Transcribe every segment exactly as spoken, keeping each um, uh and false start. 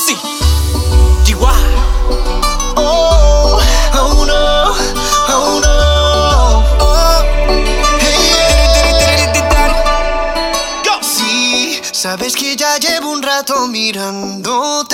Fonsi, Chihuahua. Oh, oh no, oh no. Oh, hey, yeah. Sí, sabes que ya llevo un rato mirándote.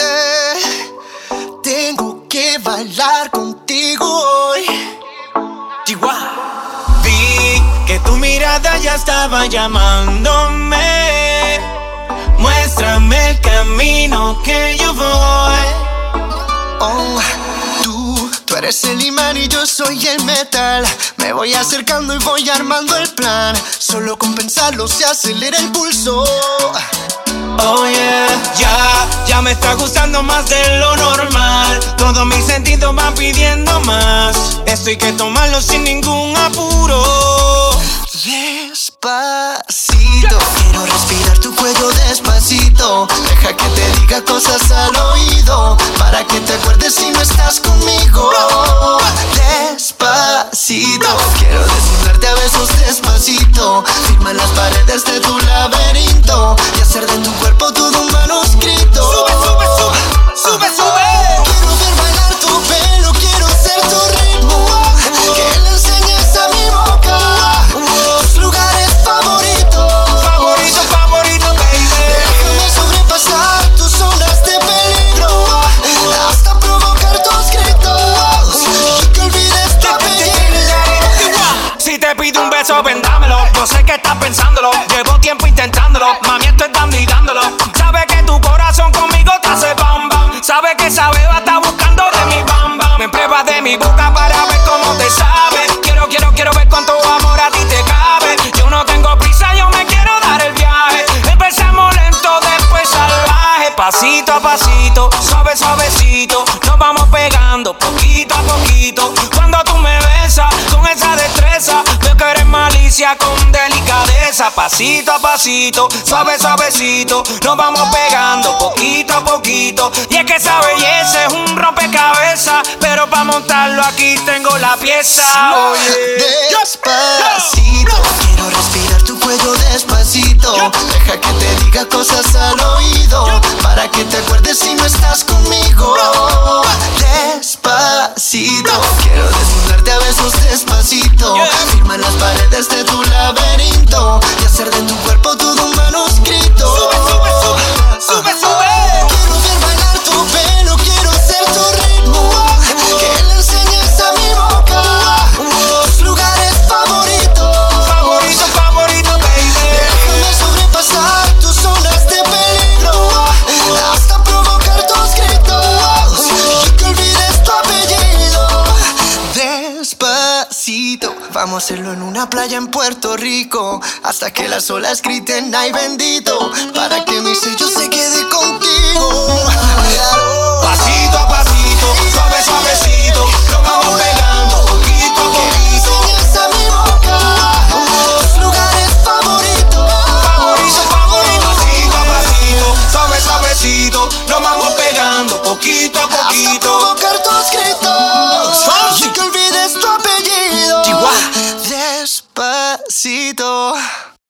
Tengo que bailar contigo hoy. Chihuahua. Vi que tu mirada ya estaba llamándome. Muéstrame el camino que yo voy. Oh, tú, tú eres el imán y yo soy el metal. Me voy acercando y voy armando el plan. Solo con pensarlo se acelera el pulso. Oh yeah, ya, ya me está gustando más de lo normal. Todos mis sentidos van pidiendo más. Esto hay que tomarlo sin ningún apuro. Despacito, quiero respirar tu cuello despacito. Deja que te diga cosas al oído, para que te acuerdes si no estás conmigo. Despacito, quiero desnudarte a besos despacito. Firma las paredes de tu laberinto y hacer de tu cuerpo todo un manuscrito. Sube, sube, sube, sube, sube. Quiero ver bailar tu pelo, quiero ser tu ritmo. Que le enseñes a mi boca tus lugares favoritos. Favorito, favorito, baby. Déjame sobrepasar tus zonas de peligro hasta provocar tus gritos y que olvides tu apellido. Si te pido un beso, vendámelo. Yo sé que estás pensándolo. Llevo tiempo intentándolo. Mami, estoy dando y dándolo. Sabe que tu corazón conmigo te hace bam bam. Sabe que esa beba está buscando de mi bam bam. Me pruebas de mi boca para ver cómo te sabe. Quiero, quiero, quiero ver cuánto amor a ti te cabe. Yo no tengo prisa, yo me quiero dar el viaje. Empezamos lento, después salvaje. Pasito a pasito, suave, suavecito. Nos vamos pegando poquito a poquito. Cuando tú me besas con esa destreza, veo que eres malicia con delicadeza. Pasito a pasito, suave, suavecito. Nos vamos pegando poquito a poquito. Y es que esa belleza es un rompecabezas, pero para montarlo aquí tengo la pieza. Oye, Despacito, quiero respirar tu cuello despacito. Deja que te diga cosas al oído, para que te acuerdes si no estás conmigo. Despacito, quiero desnudarte a besos despacito. Firma las paredes de tu laberinto y hacer de tu cuerpo todo un manuscrito. Sube, sube, sube, sube, sube. Quiero ver bailar tu pelo, quiero ser tu ritmo. Que le enseñes a mi boca tus lugares favoritos. Favorito, favorito, baby. Déjame sobrepasar tus zonas de peligro hasta provocar tus gritos y que olvides tu apellido. Despacito, vamos a hacerlo en una playa en Puerto Rico, hasta que las olas griten ay bendito, para que mi sello se quede contigo. Pasito a pasito, suave, suavecito. Nos vamos pegando poquito a poquito. Enseñas a mi boca tus lugares favoritos. Favorito, favorito. Pasito a pasito, suave, suavecito. Nos vamos pegando poquito a Hasta poquito. provocar tus gritos Fonsi. y que olvides tu apellido. Chihuahua. Despacito.